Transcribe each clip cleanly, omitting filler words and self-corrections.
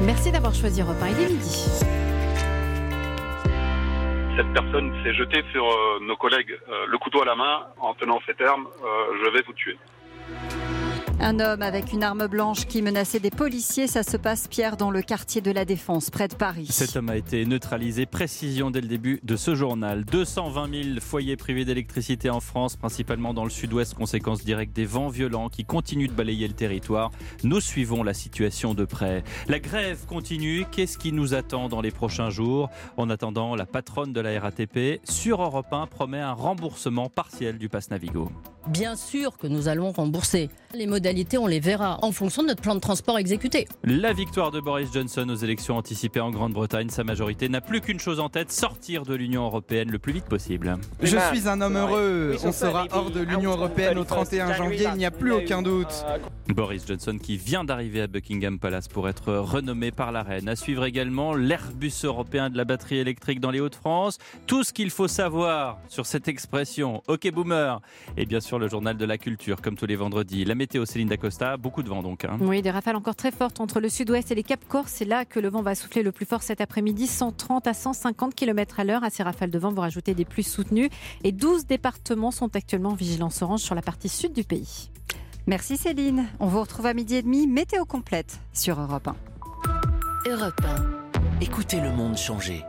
Merci d'avoir choisi Europe 1, il est midi. Cette personne s'est jetée sur nos collègues, le couteau à la main, en tenant ces termes, je vais vous tuer. Un homme avec une arme blanche qui menaçait des policiers, ça se passe, Pierre, dans le quartier de la Défense, près de Paris. Cet homme a été neutralisé. Précision dès le début de ce journal. 220 000 foyers privés d'électricité en France, principalement dans le sud-ouest, conséquence directe des vents violents qui continuent de balayer le territoire. Nous suivons la situation de près. La grève continue. Qu'est-ce qui nous attend dans les prochains jours ? En attendant, la patronne de la RATP, sur Europe 1, promet un remboursement partiel du pass Navigo. Bien sûr que nous allons rembourser. Les modalités, on les verra en fonction de notre plan de transport exécuté. La victoire de Boris Johnson aux élections anticipées en Grande-Bretagne, sa majorité n'a plus qu'une chose en tête, sortir de l'Union européenne le plus vite possible. Je suis un homme heureux. On sera hors de l'Union européenne au 31 janvier, il n'y a plus aucun doute. Boris Johnson qui vient d'arriver à Buckingham Palace pour être renommé par la reine. À suivre également l'Airbus européen de la batterie électrique dans les Hauts-de-France. Tout ce qu'il faut savoir sur cette expression, OK boomer, et bien sûr le journal de la culture, comme tous les vendredis. La météo, Céline Dacosta, beaucoup de vent donc. Oui, des rafales encore très fortes entre le sud-ouest et les Cap Corse. C'est là que le vent va souffler le plus fort cet après-midi, 130 à 150 km/h. À ces rafales de vent, vous rajoutez des pluies soutenues. Et 12 départements sont actuellement en vigilance orange sur la partie sud du pays. Merci Céline. On vous retrouve à 12h30. Météo complète sur Europe 1. Europe 1. Écoutez le monde changer.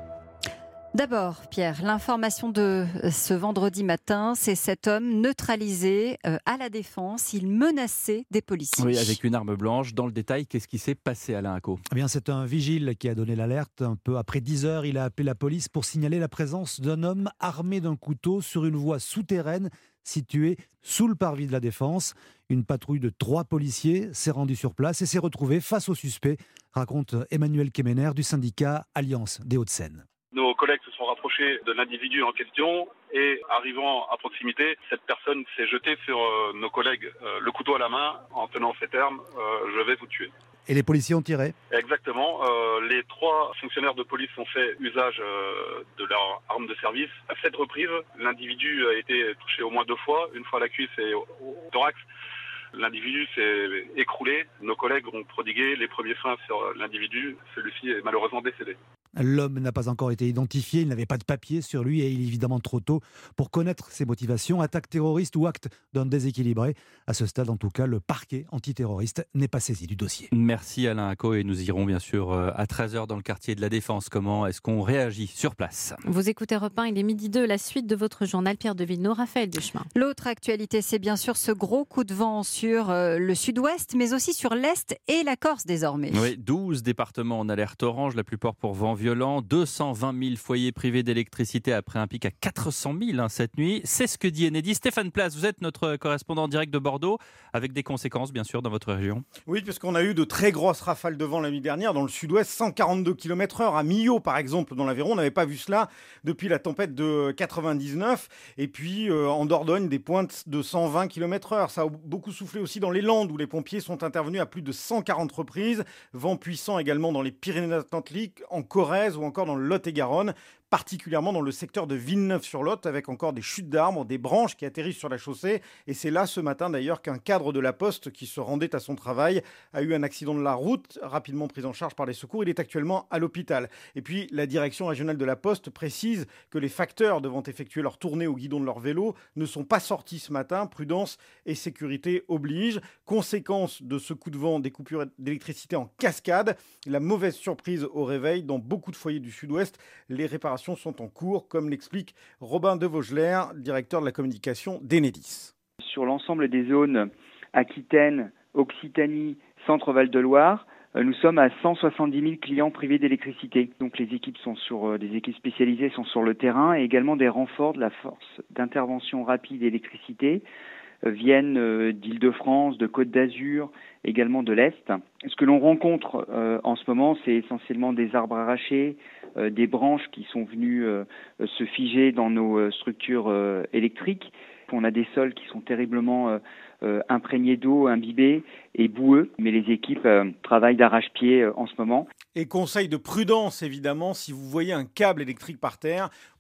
D'abord, Pierre, l'information de ce vendredi matin, c'est cet homme neutralisé à la Défense. Il menaçait des policiers. Oui, avec une arme blanche. Dans le détail, qu'est-ce qui s'est passé, Alain Acco ? Eh bien, c'est un vigile qui a donné l'alerte. Un peu après 10h, il a appelé la police pour signaler la présence d'un homme armé d'un couteau sur une voie souterraine située sous le parvis de la Défense. Une patrouille de 3 policiers s'est rendue sur place et s'est retrouvée face au suspect, raconte Emmanuel Kemener du syndicat Alliance des Hauts-de-Seine. Nos collègues se sont rapprochés de l'individu en question et, arrivant à proximité, cette personne s'est jetée sur nos collègues, le couteau à la main, en tenant ces termes, je vais vous tuer. Et les policiers ont tiré ? Exactement. Les 3 fonctionnaires de police ont fait usage de leur arme de service. À 7 reprises, l'individu a été touché au moins 2 fois, une fois à la cuisse et au thorax. L'individu s'est écroulé. Nos collègues ont prodigué les premiers soins sur l'individu. Celui-ci est malheureusement décédé. L'homme n'a pas encore été identifié, il n'avait pas de papier sur lui et il est évidemment trop tôt pour connaître ses motivations. Attaque terroriste ou acte d'un déséquilibré. À ce stade, en tout cas, le parquet antiterroriste n'est pas saisi du dossier. Merci Alain Acco et nous irons bien sûr à 13h dans le quartier de la Défense. Comment est-ce qu'on réagit sur place ? Vous écoutez Europe 1, il est 12h02, la suite de votre journal Pierre de Villeneuve, Raphaël Duchemin. L'autre actualité, c'est bien sûr ce gros coup de vent sur le sud-ouest, mais aussi sur l'est et la Corse désormais. Oui, 12 départements en alerte orange, la plupart pour vent violent, 220 000 foyers privés d'électricité après un pic à 400 000 cette nuit. C'est ce que dit Enedis. Stéphane Place, vous êtes notre correspondant direct de Bordeaux, avec des conséquences bien sûr dans votre région. Oui, parce qu'on a eu de très grosses rafales de vent la nuit dernière dans le sud-ouest, 142 km/h à Millau par exemple, dans l'Aveyron. On n'avait pas vu cela depuis la tempête de 99. Et puis en Dordogne, des pointes de 120 km/h. Ça a beaucoup soufflé aussi dans les Landes où les pompiers sont intervenus à plus de 140 reprises. Vent puissant également dans les Pyrénées-Atlantiques, en Corrèze ou encore dans le Lot-et-Garonne, particulièrement dans le secteur de Villeneuve-sur-Lot, avec encore des chutes d'arbres, des branches qui atterrissent sur la chaussée. Et c'est là ce matin d'ailleurs qu'un cadre de la Poste qui se rendait à son travail a eu un accident de la route, rapidement pris en charge par les secours. Il est actuellement à l'hôpital. Et puis la direction régionale de la Poste précise que les facteurs devant effectuer leur tournée au guidon de leur vélo ne sont pas sortis ce matin. Prudence et sécurité obligent. Conséquence de ce coup de vent, des coupures d'électricité en cascade. La mauvaise surprise au réveil dans beaucoup de foyers du sud-ouest. Les réparations sont en cours, comme l'explique Robin de Vaugeler, directeur de la communication d'Enedis. Sur l'ensemble des zones Aquitaine, Occitanie, Centre-Val de Loire, nous sommes à 170 000 clients privés d'électricité. Donc les équipes des équipes spécialisées sont sur le terrain et également des renforts de la force d'intervention rapide électricité viennent d'Île-de-France, de Côte d'Azur, également de l'Est. Ce que l'on rencontre en ce moment, c'est essentiellement des arbres arrachés, des branches qui sont venues se figer dans nos structures électriques. On a des sols qui sont terriblement imprégnés d'eau, imbibés et boueux, mais les équipes travaillent d'arrache-pied en ce moment. Et conseil de prudence, évidemment, si vous voyez un câble électrique par terre,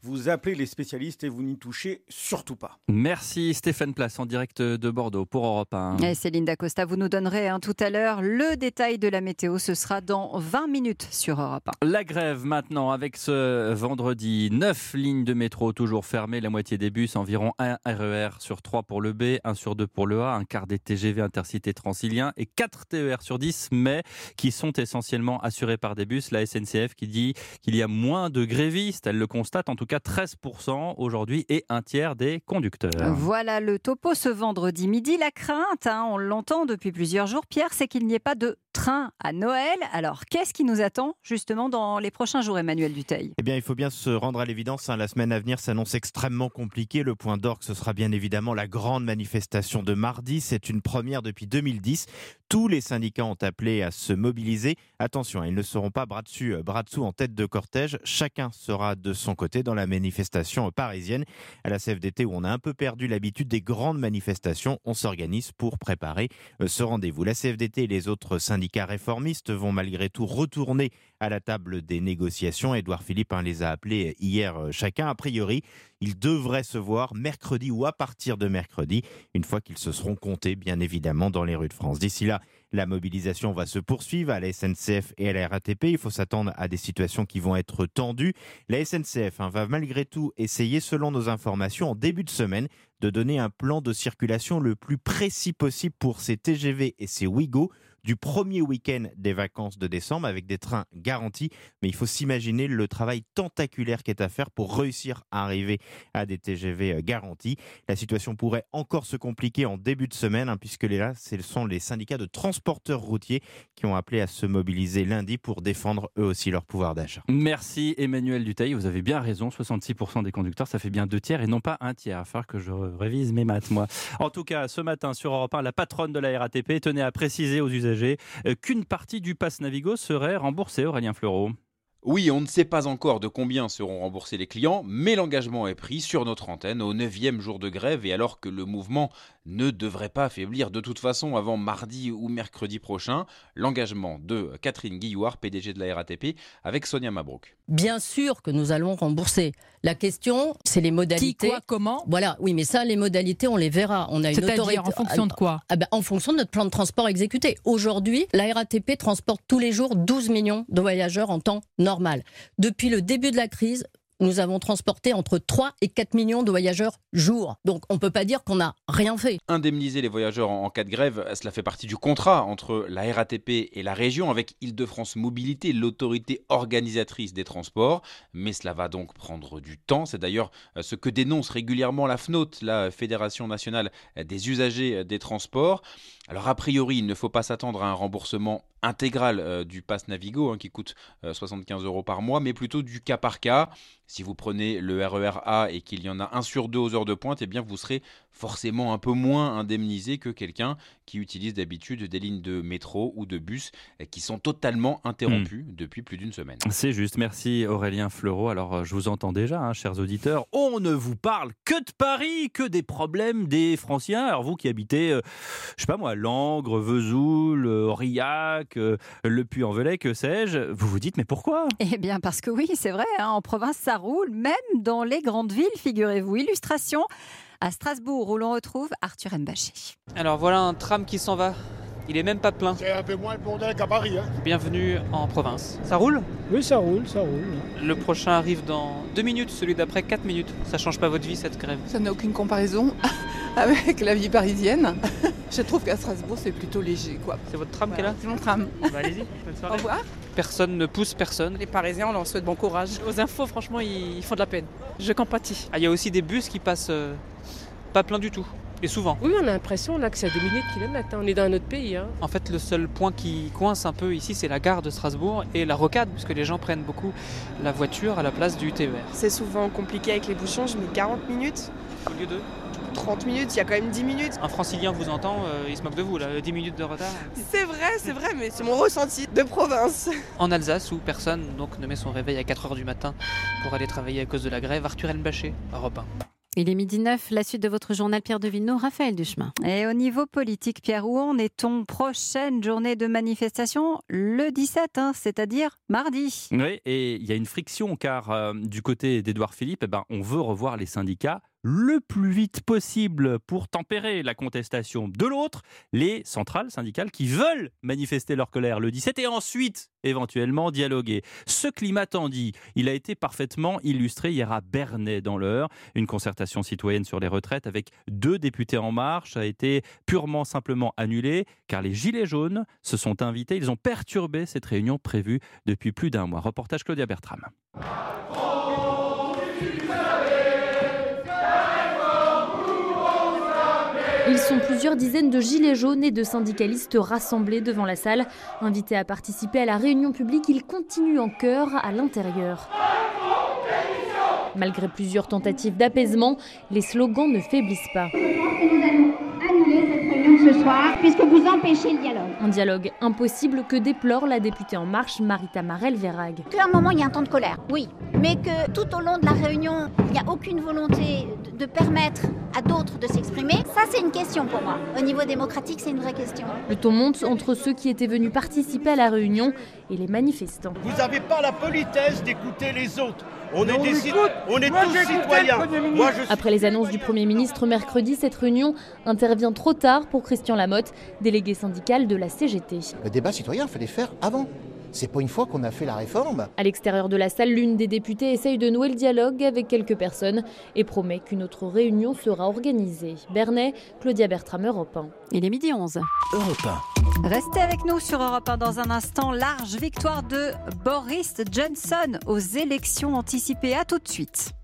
vous appelez les spécialistes et vous n'y touchez surtout pas. Merci Stéphane Place en direct de Bordeaux pour Europe 1. Et Céline Dacosta, vous nous donnerez tout à l'heure le détail de la météo. Ce sera dans 20 minutes sur Europe 1. La grève maintenant avec ce vendredi. 9 lignes de métro toujours fermées, la moitié des bus, environ 1 RER sur 3 pour le B, 1 sur 2 pour le A, un quart des TGV intercités franciliens et 4 TER sur 10, mais qui sont essentiellement assurés par des bus. La SNCF qui dit qu'il y a moins de grévistes, elle le constate, en tout cas 13% aujourd'hui et un tiers des conducteurs. Voilà le topo ce vendredi midi. La crainte, on l'entend depuis plusieurs jours, Pierre, c'est qu'il n'y ait pas de train à Noël. Alors, qu'est-ce qui nous attend justement dans les prochains jours, Emmanuel Dutheil ? Eh bien, il faut bien se rendre à l'évidence. La semaine à venir s'annonce extrêmement compliquée. Le point d'orgue, ce sera bien évidemment la grande manifestation de mardi. C'est une première depuis 2010. Tous les syndicats ont appelé à se mobiliser. Attention, ils ne seront pas bras dessus, bras dessous en tête de cortège. Chacun sera de son côté dans la manifestation parisienne. À la CFDT, où on a un peu perdu l'habitude des grandes manifestations, on s'organise pour préparer ce rendez-vous. La CFDT et les autres syndicats réformistes vont malgré tout retourner à la table des négociations. Édouard Philippe les a appelés hier chacun. A priori, ils devraient se voir mercredi ou à partir de mercredi, une fois qu'ils se seront comptés, bien évidemment, dans les rues de France. D'ici là, la mobilisation va se poursuivre à la SNCF et à la RATP. Il faut s'attendre à des situations qui vont être tendues. La SNCF va malgré tout essayer, selon nos informations, en début de semaine, de donner un plan de circulation le plus précis possible pour ces TGV et ces Ouigo du premier week-end des vacances de décembre avec des trains garantis. Mais il faut s'imaginer le travail tentaculaire qui est à faire pour réussir à arriver à des TGV garantis. La situation pourrait encore se compliquer en début de semaine puisque là, ce sont les syndicats de transporteurs routiers qui ont appelé à se mobiliser lundi pour défendre eux aussi leur pouvoir d'achat. Merci Emmanuel Dutheil, vous avez bien raison, 66% des conducteurs, ça fait bien 2 tiers et non pas 1 tiers. Il va falloir que je révise mes maths, moi. En tout cas, ce matin sur Europe 1, la patronne de la RATP tenait à préciser aux usagers qu'une partie du pass Navigo serait remboursée, Aurélien Fleureau. Oui, on ne sait pas encore de combien seront remboursés les clients, mais l'engagement est pris sur notre antenne au 9e jour de grève et alors que le mouvement ne devrait pas faiblir de toute façon avant mardi ou mercredi prochain, l'engagement de Catherine Guillouard, PDG de la RATP, avec Sonia Mabrouk. Bien sûr que nous allons rembourser. La question, c'est les modalités. Qui, quoi, comment ? Voilà, oui, mais ça, les modalités, on les verra. On a une autorité. En fonction de quoi ? En fonction de notre plan de transport exécuté. Aujourd'hui, la RATP transporte tous les jours 12 millions de voyageurs en temps normal. Depuis le début de la crise, nous avons transporté entre 3 et 4 millions de voyageurs jour. Donc on ne peut pas dire qu'on n'a rien fait. Indemniser les voyageurs en cas de grève, cela fait partie du contrat entre la RATP et la région avec Île-de-France Mobilité, l'autorité organisatrice des transports. Mais cela va donc prendre du temps. C'est d'ailleurs ce que dénonce régulièrement la FNOT, la Fédération nationale des usagers des transports. Alors a priori, il ne faut pas s'attendre à un remboursement intégral du pass Navigo qui coûte 75 € par mois, mais plutôt du cas par cas. Si vous prenez le RER A et qu'il y en a 1 sur 2 aux heures de pointe, eh bien vous serez forcément un peu moins indemnisé que quelqu'un qui utilise d'habitude des lignes de métro ou de bus qui sont totalement interrompues depuis plus d'une semaine. C'est juste, merci Aurélien Fleureau. Alors je vous entends déjà, chers auditeurs, on ne vous parle que de Paris, que des problèmes des Franciens. Alors vous qui habitez, je sais pas moi, Langres, Vesoul, Aurillac, Le Puy-en-Velay, que sais-je, vous vous dites mais pourquoi ? Eh bien parce que oui, c'est vrai, en province ça roule, même dans les grandes villes, figurez-vous. Illustration à Strasbourg où l'on retrouve Arthur Mbaché. Alors voilà un tram qui s'en va. Il est même pas plein. C'est un peu moins le bordel qu'à Paris. Bienvenue en province. Ça roule ? Oui, ça roule, ça roule. Le prochain arrive dans 2 minutes, celui d'après 4 minutes. Ça change pas votre vie cette grève ? Ça n'a aucune comparaison avec la vie parisienne. Je trouve qu'à Strasbourg c'est plutôt léger, quoi. C'est votre tram qui est là ? C'est mon tram. Bah, allez-y, bonne soirée. Au revoir. Personne ne pousse personne. Les Parisiens, on leur souhaite bon courage. Aux infos, franchement, ils font de la peine. Je compatis. Il y a aussi des bus qui passent pas plein du tout. Et souvent. Oui, on a l'impression là que c'est à 2 milliers de kilomètres. On est dans un autre pays. En fait, le seul point qui coince un peu ici, c'est la gare de Strasbourg et la rocade, puisque les gens prennent beaucoup la voiture à la place du TER. C'est souvent compliqué avec les bouchons. Je mets 40 minutes. Au lieu de 30 minutes, il y a quand même 10 minutes. Un francilien vous entend, il se moque de vous, là, 10 minutes de retard. C'est vrai, mais c'est mon ressenti de province. En Alsace, où personne donc ne met son réveil à 4h du matin pour aller travailler à cause de la grève, Arthur Mbaché, Europe 1. Il est 12h09, la suite de votre journal Pierre de Villeneuve, Raphaël Duchemin. Et au niveau politique, Pierre, où en est-on? Prochaine journée de manifestation, le 17, c'est-à-dire mardi. Oui, et il y a une friction car du côté d'Édouard Philippe, on veut revoir les syndicats le plus vite possible pour tempérer la contestation. De l'autre, les centrales syndicales qui veulent manifester leur colère le 17 et ensuite éventuellement dialoguer. Ce climat tendu, il a été parfaitement illustré hier à Bernay dans l'Eure. Une concertation citoyenne sur les retraites avec 2 députés En Marche a été purement simplement annulée car les Gilets jaunes se sont invités. Ils ont perturbé cette réunion prévue depuis plus d'1 mois. Reportage Claudia Bertram. Ils sont plusieurs dizaines de gilets jaunes et de syndicalistes rassemblés devant la salle. Invités à participer à la réunion publique, ils continuent en chœur à l'intérieur. Malgré plusieurs tentatives d'apaisement, les slogans ne faiblissent pas. Nous allons annuler cette réunion ce soir puisque vous empêchez le dialogue. Un dialogue impossible que déplore la députée En Marche, Marita Marel-Verhaeghe. Qu'à un moment, il y a un temps de colère, oui. Mais que tout au long de la réunion, il n'y a aucune volonté de permettre à d'autres de s'exprimer, ça c'est une question pour moi. Au niveau démocratique, c'est une vraie question. Le ton monte entre ceux qui étaient venus participer à la réunion et les manifestants. Vous n'avez pas la politesse d'écouter les autres. On est tous citoyens. Après les annonces du Premier ministre mercredi, cette réunion intervient trop tard pour Christian Lamotte, délégué syndical de la CGT. Le débat citoyen, il fallait le faire avant. C'est pas une fois qu'on a fait la réforme. À l'extérieur de la salle, l'une des députées essaye de nouer le dialogue avec quelques personnes et promet qu'une autre réunion sera organisée. Bernay, Claudia Bertram, Europe 1. Il est 12h11. Europe 1. Restez avec nous sur Europe 1 dans un instant. Large victoire de Boris Johnson aux élections anticipées. À tout de suite.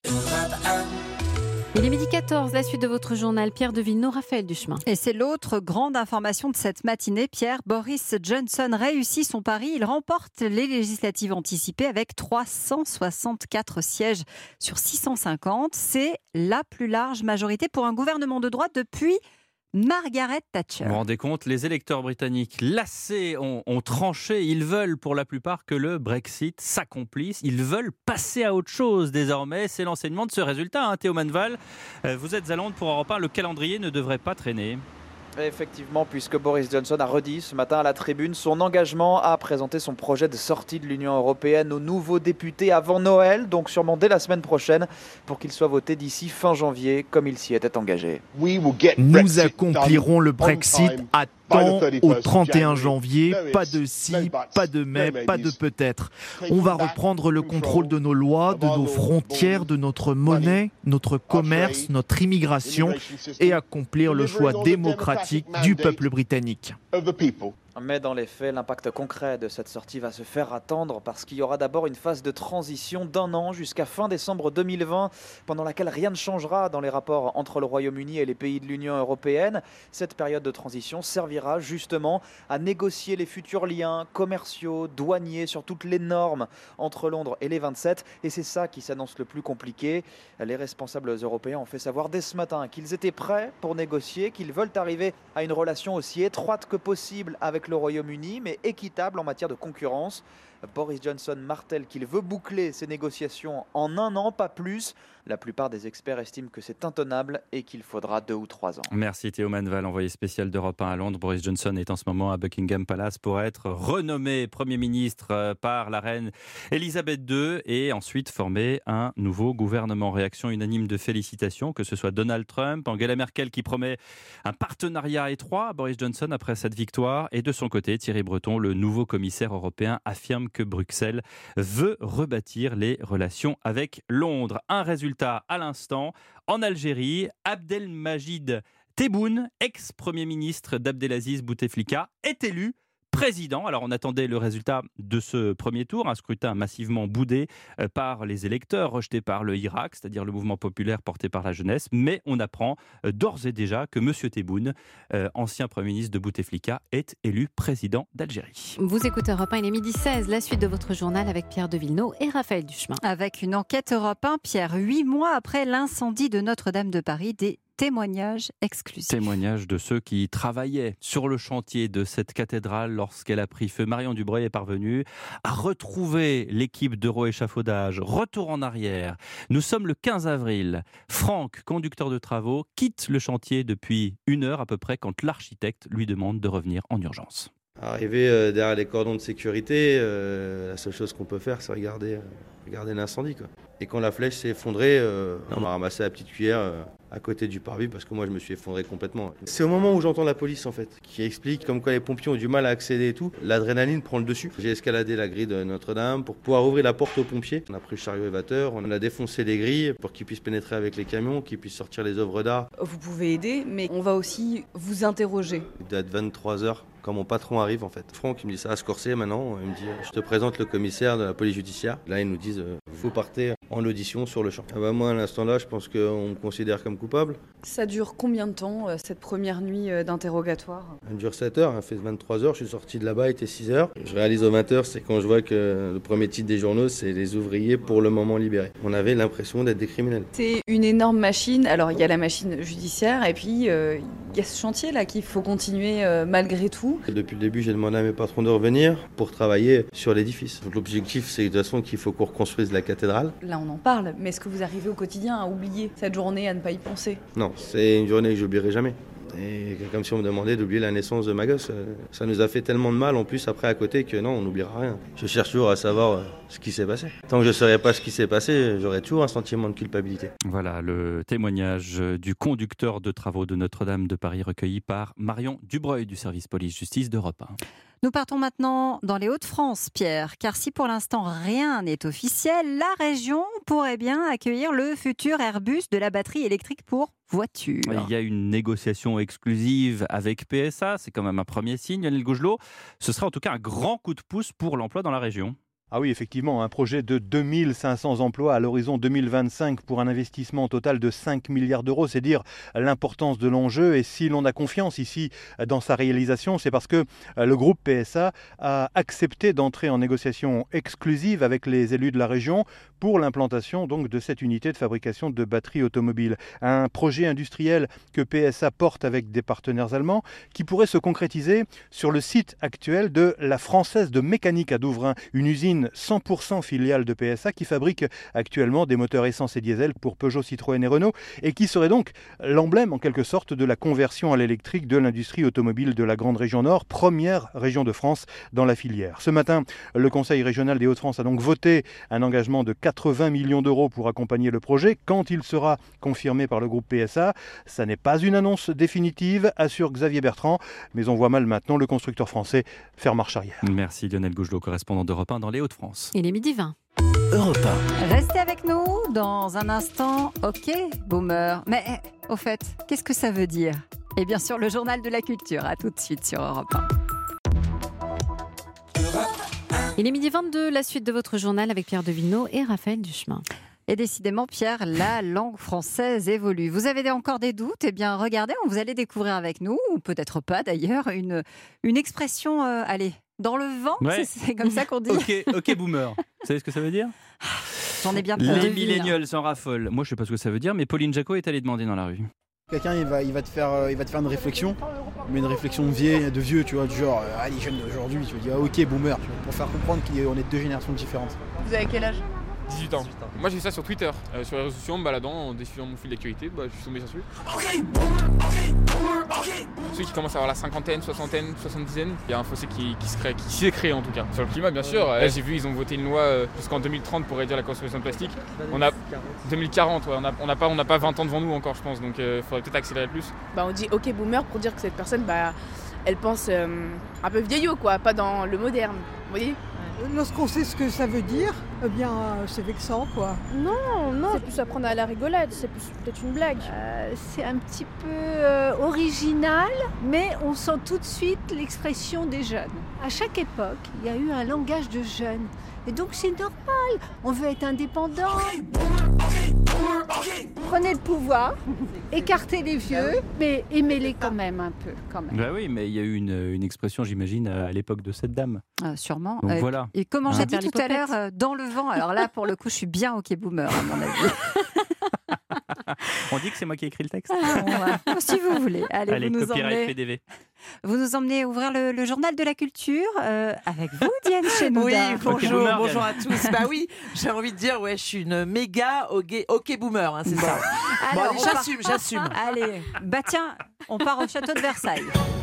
Il est 12h14, la suite de votre journal Pierre de Villeneuve, Raphaël Duchemin. Et c'est l'autre grande information de cette matinée, Pierre. Boris Johnson réussit son pari. Il remporte les législatives anticipées avec 364 sièges sur 650. C'est la plus large majorité pour un gouvernement de droite depuis Margaret Thatcher. Vous vous rendez compte, les électeurs britanniques lassés ont tranché. Ils veulent pour la plupart que le Brexit s'accomplisse. Ils veulent passer à autre chose désormais. C'est l'enseignement de ce résultat. Théo Manval, vous êtes à Londres pour Europe 1. Le calendrier ne devrait pas traîner. Effectivement, puisque Boris Johnson a redit ce matin à la tribune son engagement à présenter son projet de sortie de l'Union européenne aux nouveaux députés avant Noël, donc sûrement dès la semaine prochaine, pour qu'il soit voté d'ici fin janvier, comme il s'y était engagé. Nous accomplirons le Brexit à temps au 31 janvier, pas de si, pas de mais, pas de peut-être. On va reprendre le contrôle de nos lois, de nos frontières, de notre monnaie, notre commerce, notre immigration et accomplir le choix démocratique du peuple britannique. Mais dans les faits, l'impact concret de cette sortie va se faire attendre parce qu'il y aura d'abord une phase de transition d'1 an jusqu'à fin décembre 2020, pendant laquelle rien ne changera dans les rapports entre le Royaume-Uni et les pays de l'Union européenne. Cette période de transition servira justement à négocier les futurs liens commerciaux, douaniers, sur toutes les normes entre Londres et les 27. Et c'est ça qui s'annonce le plus compliqué. Les responsables européens ont fait savoir dès ce matin qu'ils étaient prêts pour négocier, qu'ils veulent arriver à une relation aussi étroite que possible avec le Royaume-Uni, mais équitable en matière de concurrence. Boris Johnson martèle qu'il veut boucler ces négociations en 1 an, pas plus. La plupart des experts estiment que c'est intenable et qu'il faudra 2 ou 3 ans. Merci Théo Manval, envoyé spécial d'Europe 1 à Londres. Boris Johnson est en ce moment à Buckingham Palace pour être renommé Premier ministre par la reine Elisabeth II et ensuite former un nouveau gouvernement. Réaction unanime de félicitations, que ce soit Donald Trump, Angela Merkel qui promet un partenariat étroit à Boris Johnson après cette victoire. Et de son côté, Thierry Breton, le nouveau commissaire européen, affirme que Bruxelles veut rebâtir les relations avec Londres. Un résultat à l'instant, en Algérie, Abdelmajid Tebboune, ex-premier ministre d'Abdelaziz Bouteflika, est élu président. Alors on attendait le résultat de ce premier tour, un scrutin massivement boudé par les électeurs, rejeté par le Hirak, c'est-à-dire le mouvement populaire porté par la jeunesse, mais on apprend d'ores et déjà que M. Tebboune, ancien Premier ministre de Bouteflika, est élu président d'Algérie. Vous écoutez Europe 1, il est 12h16, la suite de votre journal avec Pierre de Villeneuve et Raphaël Duchemin. Avec une enquête Europe 1, Pierre, 8 mois après l'incendie de Notre-Dame de Paris, des témoignage exclusif. Témoignage de ceux qui travaillaient sur le chantier de cette cathédrale lorsqu'elle a pris feu. Marion Dubreuil est parvenue à retrouver l'équipe d'Euroéchafaudage. Retour en arrière. Nous sommes le 15 avril. Franck, conducteur de travaux, quitte le chantier depuis 1 heure à peu près quand l'architecte lui demande de revenir en urgence. Arrivé derrière les cordons de sécurité, la seule chose qu'on peut faire, c'est regarder l'incendie, quoi. Et quand la flèche s'est effondrée, on a ramassé la petite cuillère à côté du parvis parce que moi je me suis effondré complètement. C'est au moment où j'entends la police en fait, qui explique comme quoi les pompiers ont du mal à accéder et tout. L'adrénaline prend le dessus. J'ai escaladé la grille de Notre-Dame pour pouvoir ouvrir la porte aux pompiers. On a pris le chariot évateur, on a défoncé les grilles pour qu'ils puissent pénétrer avec les camions, qu'ils puissent sortir les œuvres d'art. Vous pouvez aider, mais on va aussi vous interroger. Il doit être 23h. Quand mon patron arrive en fait, Franck il me dit ça va se corser maintenant, il me dit je te présente le commissaire de la police judiciaire. Là ils nous disent faut partir en audition sur le champ. Moi à l'instant là je pense qu'on me considère comme coupable. Ça dure combien de temps cette première nuit d'interrogatoire ? Elle dure 7 heures, elle fait 23 heures, je suis sorti de là-bas, il était 6 heures. Je réalise aux 20 heures, c'est quand je vois que le premier titre des journaux c'est les ouvriers pour le moment libérés. On avait l'impression d'être des criminels. C'est une énorme machine, alors il y a la machine judiciaire et puis il y a ce chantier là qu'il faut continuer malgré tout. Depuis le début, j'ai demandé à mes patrons de revenir pour travailler sur l'édifice. Donc, l'objectif, c'est de toute façon qu'il faut qu'on reconstruise la cathédrale. Là, on en parle, mais est-ce que vous arrivez au quotidien à oublier cette journée, à ne pas y penser ? Non, c'est une journée que j'oublierai jamais. Et comme si on me demandait d'oublier la naissance de ma gosse. Ça nous a fait tellement de mal en plus après à côté que non, on n'oubliera rien. Je cherche toujours à savoir ce qui s'est passé. Tant que je ne saurais pas ce qui s'est passé, j'aurais toujours un sentiment de culpabilité. Voilà le témoignage du conducteur de travaux de Notre-Dame de Paris recueilli par Marion Dubreuil du service police-justice d'Europe 1. Nous partons maintenant dans les Hauts-de-France, Pierre, car si pour l'instant rien n'est officiel, la région pourrait bien accueillir le futur Airbus de la batterie électrique pour voiture. Il y a une négociation exclusive avec PSA, c'est quand même un premier signe, Lionel Gougelot. Ce sera en tout cas un grand coup de pouce pour l'emploi dans la région. Ah oui, effectivement, un projet de 2500 emplois à l'horizon 2025 pour un investissement total de 5 milliards d'euros. C'est dire l'importance de l'enjeu. Et si l'on a confiance ici dans sa réalisation, c'est parce que le groupe PSA a accepté d'entrer en négociation exclusive avec les élus de la région pour l'implantation donc de cette unité de fabrication de batteries automobiles. Un projet industriel que PSA porte avec des partenaires allemands qui pourrait se concrétiser sur le site actuel de la Française de Mécanique à Douvrin, une usine 100% filiale de PSA qui fabrique actuellement des moteurs essence et diesel pour Peugeot, Citroën et Renault et qui serait donc l'emblème en quelque sorte de la conversion à l'électrique de l'industrie automobile de la Grande Région Nord, première région de France dans la filière. Ce matin, le Conseil régional des Hauts-de-France a donc voté un engagement de 80 millions d'euros pour accompagner le projet quand il sera confirmé par le groupe PSA. Ça n'est pas une annonce définitive, assure Xavier Bertrand, mais on voit mal maintenant le constructeur français faire marche arrière. Merci Lionel Gougelot, correspondant d'Europe 1 dans les Hauts-de-France. Il est 12h20. Europe 1. Restez avec nous dans un instant. Ok, boomer. Mais au fait, qu'est-ce que ça veut dire ? Et bien sûr, le journal de la culture. À tout de suite sur Europe 1. Il est 12h22, la suite de votre journal avec Pierre Devillenaux et Raphaël Duchemin. Et décidément, Pierre, la langue française évolue. Vous avez encore des doutes ? Eh bien, regardez, vous allez découvrir avec nous, ou peut-être pas d'ailleurs, une expression, allez, dans le vent, ouais. C'est comme ça qu'on dit. Ok, boomer. Vous savez ce que ça veut dire ? J'en ai bien peur. Les millénials s'en raffolent. Moi, je ne sais pas ce que ça veut dire, mais Pauline Jacot est allée demander dans la rue. Quelqu'un, il va te faire une réflexion, mais une réflexion de vieux, tu vois, du genre, les jeunes d'aujourd'hui, tu vas dire, ok, boomer, tu vois, pour faire comprendre qu'on est deux générations différentes. Vous avez quel âge ? 18 ans. Moi j'ai vu ça sur Twitter, sur les réseaux sociaux, en me baladant, en défilant mon fil d'actualité, je suis tombé sur celui. Ceux qui commencent à avoir la cinquantaine, soixantaine, soixante-dizaine, il y a un fossé qui s'est créé en tout cas. Sur le climat bien sûr, là j'ai vu ils ont voté une loi jusqu'en 2030 pour réduire la consommation de plastique. On a 2040, ouais, on n'a pas 20 ans devant nous encore je pense, donc il faudrait peut-être accélérer plus. On dit ok boomer pour dire que cette personne, elle pense un peu vieillot quoi, pas dans le moderne, vous voyez ? Lorsqu'on sait ce que ça veut dire, eh bien, c'est vexant, quoi. Non. C'est plus à prendre à la rigolade, c'est plus peut-être une blague. C'est un petit peu original, mais on sent tout de suite l'expression des jeunes. À chaque époque, il y a eu un langage de jeunes. Et donc c'est normal, on veut être indépendant. Prenez le pouvoir, écartez les vieux, mais aimez-les quand même un peu. Bah oui, mais il y a eu une expression, j'imagine, à l'époque de cette dame. Sûrement. Donc voilà. Et comment j'ai dit tout à l'heure, dans le vent, alors là, pour le coup, je suis bien ok boomer, à mon avis. On dit que c'est moi qui ai écrit le texte. Si vous voulez. Allez, vous nous copyright emmenez... PDV. Vous nous emmenez ouvrir le journal de la culture avec vous, Diane Chenouda. Oui, bonjour, boomer, bonjour à tous. Bah oui, j'ai envie de dire, je suis une méga hockey boomer, hein, c'est ça. Alors, bon, allez, j'assume. Allez, bah tiens, on part au château de Versailles.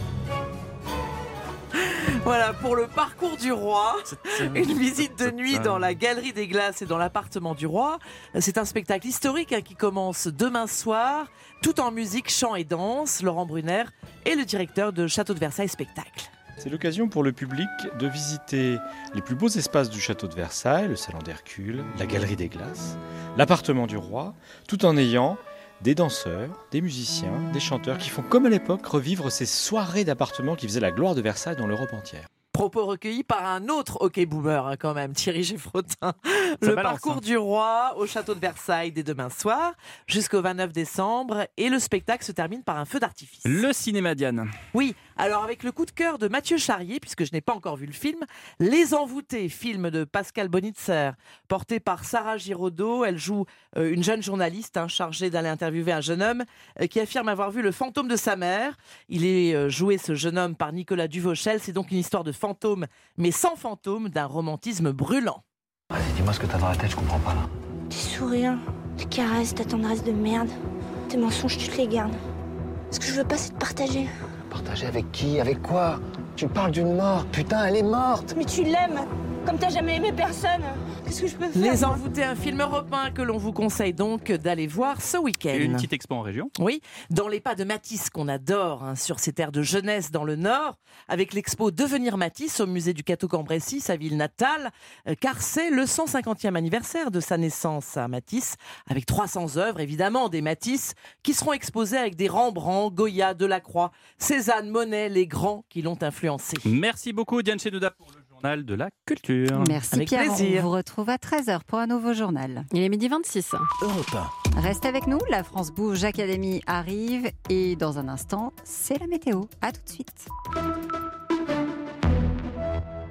Voilà, pour le parcours du roi, une visite de nuit dans la Galerie des Glaces et dans l'appartement du roi. C'est un spectacle historique qui commence demain soir, tout en musique, chant et danse. Laurent Brunner est le directeur de Château de Versailles Spectacle. C'est l'occasion pour le public de visiter les plus beaux espaces du château de Versailles, le salon d'Hercule, la Galerie des Glaces, l'appartement du roi, tout en ayant des danseurs, des musiciens, des chanteurs qui font comme à l'époque revivre ces soirées d'appartements qui faisaient la gloire de Versailles dans l'Europe entière. Propos recueillis par un autre hockey boomer quand même, Thierry Geffrotin. Le parcours du roi au château de Versailles dès demain soir jusqu'au 29 décembre et le spectacle se termine par un feu d'artifice. Le cinéma, Diane. Oui, alors avec le coup de cœur de Mathieu Charrier, puisque je n'ai pas encore vu le film, Les Envoûtés, film de Pascal Bonitzer, porté par Sarah Giraudot. Elle joue une jeune journaliste chargée d'aller interviewer un jeune homme qui affirme avoir vu le fantôme de sa mère. Il est joué, ce jeune homme, par Nicolas Duvauchel. C'est donc une histoire de fantôme, mais sans fantôme, d'un romantisme brûlant. Allez, dis-moi ce que t'as dans la tête, je comprends pas là. Tes sourires, tes caresses, ta tendresse de merde, tes mensonges, tu te les gardes. Ce que je veux pas, c'est de partager. Partager avec qui? Avec quoi? Tu parles d'une mort, putain, elle est morte. Mais tu l'aimes, comme t'as jamais aimé personne. Qu'est-ce que je peux faire? Les Envoûtés, un film européen que l'on vous conseille donc d'aller voir ce week-end. Une petite expo en région. Oui, dans les pas de Matisse qu'on adore, sur ces terres de jeunesse dans le Nord, avec l'expo Devenir Matisse au musée du Cateau-Cambrésis, sa ville natale, car c'est le 150e anniversaire de sa naissance à Matisse, avec 300 œuvres évidemment des Matisse qui seront exposées avec des Rembrandt, Goya, Delacroix, Cézanne, Monet, les grands qui l'ont influencé. Merci beaucoup Diane Chenouda pour le journal de la culture. Merci avec Pierre, plaisir. on vous retrouve à 13h pour un nouveau journal. Il est 12h26. Europe 1. Restez avec nous, la France Bouge Academy arrive et dans un instant, c'est la météo. À tout de suite.